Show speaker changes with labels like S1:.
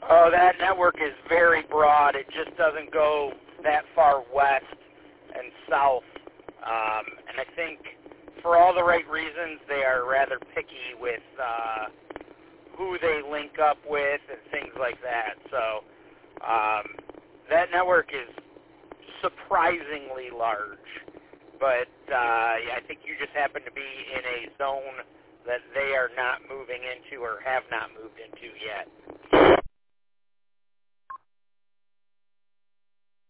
S1: Oh, that network is very broad. It just doesn't go that far west and south. And I think for all the right reasons, they are rather picky with who they link up with and things like that. So that network is surprisingly large. But I think you just happen to be in a zone that they are not moving into or have not moved into yet.